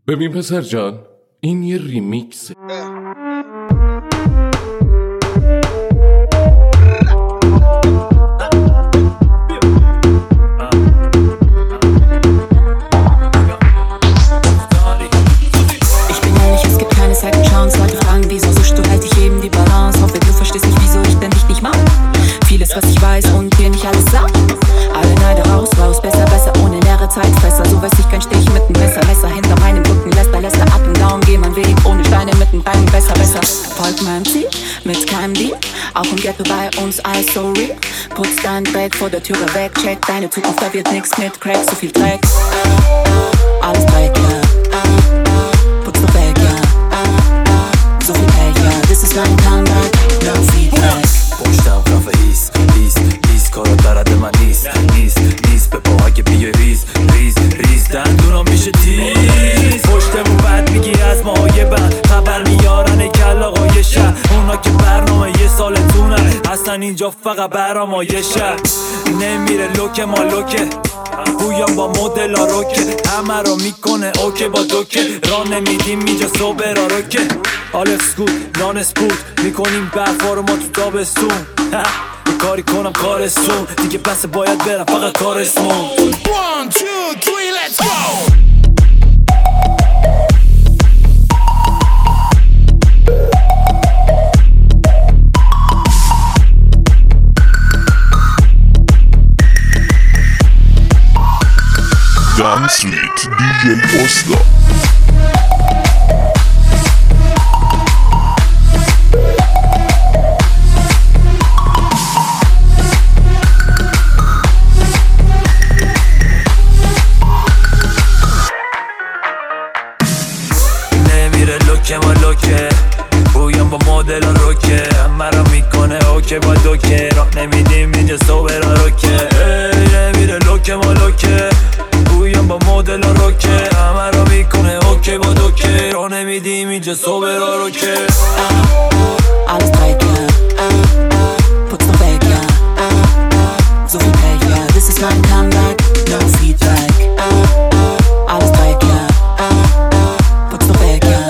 ببین پسر جان، این یه ریمیکسه. Was ich weiß und dir nicht alles sag. Alle Neide raus, besser, ohne leere Zeitfresser. So weiß ich kein Stich mit dem Messer hinter meinem Rücken, lässt ab und down, geh mein Weg, ohne Steine mit dem Bein, besser. Folgt meinem Ziel, mit keinem Deal, auch im Ghetto bei uns, alles so real. Putz dein Dreck vor der Türe weg, check deine Zukunft, da wird nix mit Crack, so viel Dreck. Alles Dreck, ja, putz doch weg, ja, so viel Pech, ja, this is mein Comeback, no feedback. پشتم خفه ایست کارا درد من نیست به پا اگه بیای ریز دندونم میشه تیز پشتمون بد میگی از ماهای بد خبر میارن کل آقای شهر اونا که برنامه یه سالتونه اصلا اینجا فقط برامایشه نمیره لوک ما لوکه بویم با مدل ها روکه همه رو میکنه اوکه با دوکه را نمیدیم اینجا صبر روکه آلکس گود نان اسپورت میکنیم برفا رو ما تو تابستون یه کاری کنم کارستون دیگه پس باید برم فقط کارستون 1 2 3 let's go. Dance with DJ Posta. نمیره لوکه ما لوکه بویم با مدل ها روکه همه رو میکنه اوکه با دوکه را نمیدیم اینجا صبر روکه نمیره لوکه ما لوکه بویم با مدل ها روکه همه رو میکنه اوکه با دوکه را نمیدیم اینجا صبر روکه Alles Dreck, ja, putz doch weg, ja, so viel Pech, ja, this is mein Comeback, no feedback. Alles Dreck, ja, putz doch weg, ja,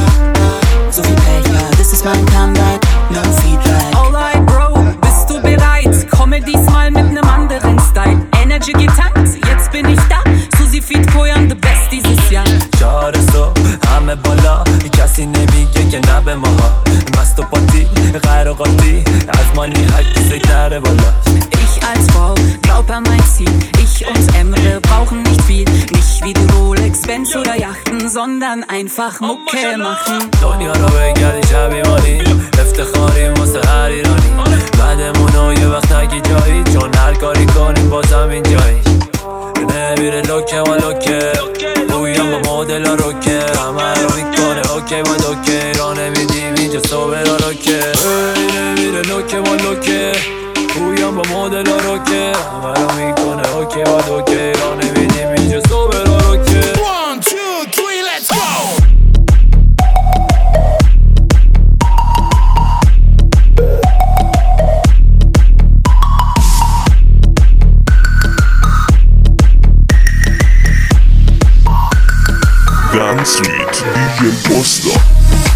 so viel Pech, ja, this is mein Comeback, no feedback. Alright Bro, bist du bereit? Komme diesmal mit nem anderen Style. Energy getankt, jetzt bin ich da. Susi Feed Koyan, the best dieses Jahr. 4 صبح همه بالا کسی نمیگه که نه به ماها مست و پاتی غیرقاتی از مانی حکی سکتره بالا Ich als Frau glaub an mein Ziel. Ich und Emre brauchen nicht viel. Nicht wie du Rolex, Benz oder Yachten, sondern einfach Mucke machen. دنیا رو بگردی شبیمانی افتخاریم واسه هر ایرانی بعدمونو یه وقت نگی جایی چون هر کاری کنیم بازم این جایی نمیره لوکه و لوکه بویم با مدل ها روکه همه رو میکنه اوکه با دوکه را نمیدیم اینجا صبر روکه نمیره لوکه و لوکه بویم با مدل ها روکه همه رو میکنه اوکه با دوکه را نمیدیم اینجا صبر روکه 1 2 3 let's go. Dance with DJ Posta.